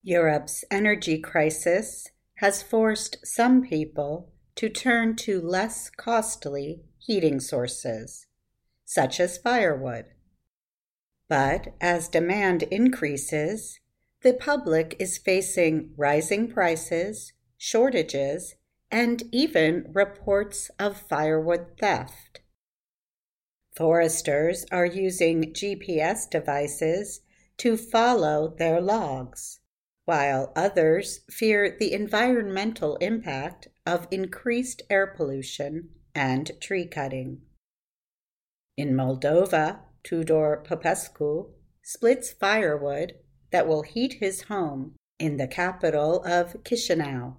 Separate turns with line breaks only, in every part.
Europe's energy crisis has forced some people to turn to less costly heating sources, such as firewood. But as demand increases, the public is facing rising prices, shortages, and even reports of firewood theft. Foresters are using GPS devices to follow their logs, while others fear the environmental impact of increased air pollution and tree cutting. In Moldova, Tudor Popescu splits firewood that will heat his home in the capital of Chișinău.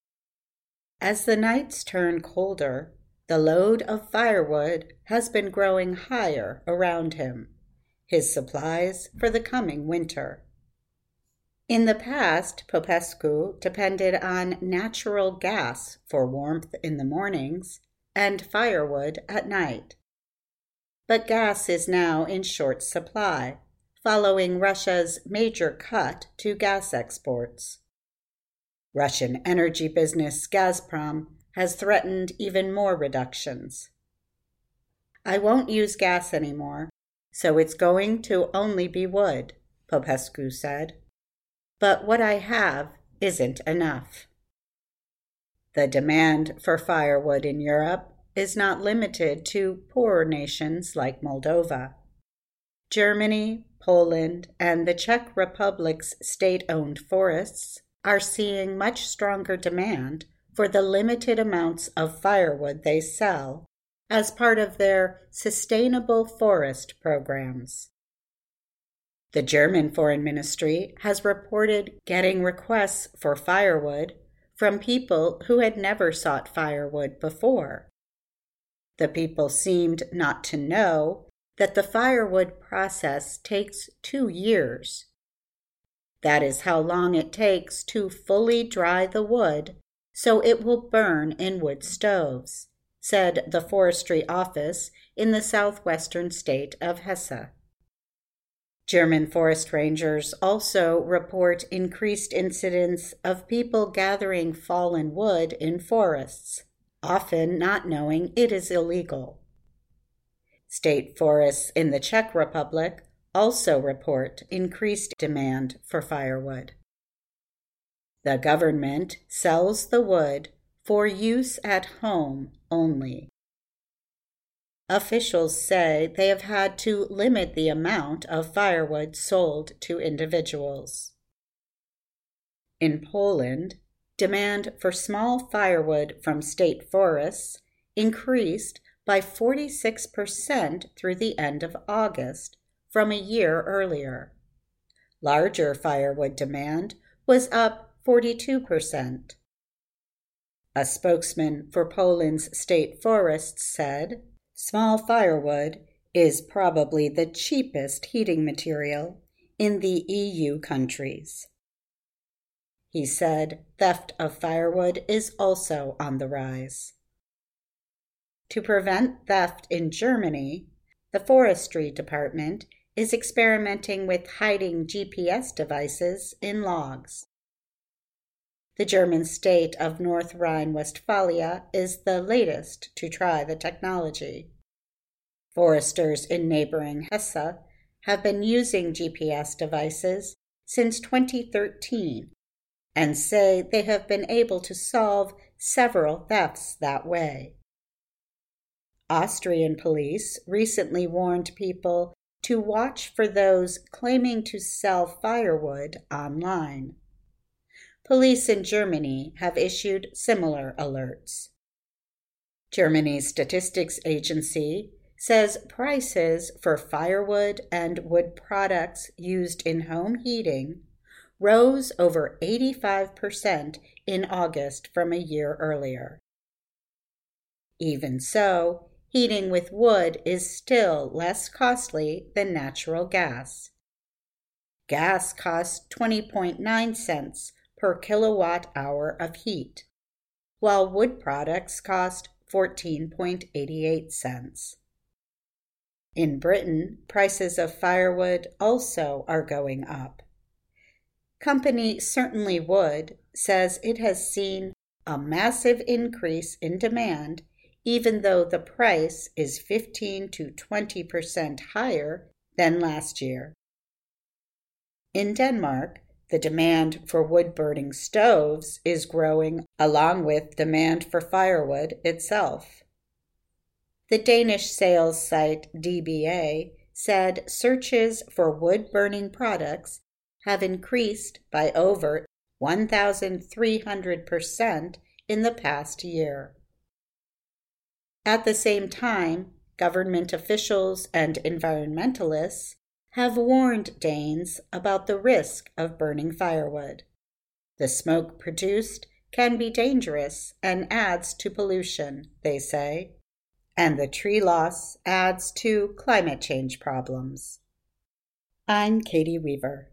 As the nights turn colder, the load of firewood has been growing higher around him, his supplies for the coming winter. In the past, Popescu depended on natural gas for warmth in the mornings and firewood at night. But gas is now in short supply, following Russia's major cut to gas exports. Russian energy business Gazprom has threatened even more reductions. "I won't use gas anymore, so it's going to only be wood," Popescu said. "But what I have isn't enough." The demand for firewood in Europe is not limited to poorer nations like Moldova. Germany, Poland, and the Czech Republic's state-owned forests are seeing much stronger demand for the limited amounts of firewood they sell as part of their sustainable forest programs. The German Foreign Ministry has reported getting requests for firewood from people who had never sought firewood before. The people seemed not to know that the firewood process takes 2 years. That is how long it takes to fully dry the wood so it will burn in wood stoves, said the Forestry Office in the southwestern state of Hesse. German forest rangers also report increased incidents of people gathering fallen wood in forests, often not knowing it is illegal. State forests in the Czech Republic also report increased demand for firewood. The government sells the wood for use at home only. Officials say they have had to limit the amount of firewood sold to individuals. In Poland, demand for small firewood from state forests increased by 46% through the end of August from a year earlier. Larger firewood demand was up 42%. A spokesman for Poland's state forests said, "Small firewood is probably the cheapest heating material in the EU countries." He said theft of firewood is also on the rise. To prevent theft in Germany, the Forestry Department is experimenting with hiding GPS devices in logs. The German state of North Rhine-Westphalia is the latest to try the technology. Foresters in neighboring Hesse have been using GPS devices since 2013 and say they have been able to solve several thefts that way. Austrian police recently warned people to watch for those claiming to sell firewood online. Police in Germany have issued similar alerts. Germany's statistics agency says prices for firewood and wood products used in home heating rose over 85% in August from a year earlier. Even so, heating with wood is still less costly than natural gas. Gas costs 20.9 cents per kilowatt hour of heat, while wood products cost 14.88 cents. In Britain, prices of firewood also are going up. company Certainly Wood says it has seen a massive increase in demand even though the price is 15 to 20% higher than last year. In Denmark, the demand for wood-burning stoves is growing along with demand for firewood itself. The Danish sales site DBA said searches for wood-burning products have increased by over 1,300% in the past year. At the same time, government officials and environmentalists have warned Danes about the risk of burning firewood. The smoke produced can be dangerous and adds to pollution, they say, and the tree loss adds to climate change problems. I'm Katie Weaver.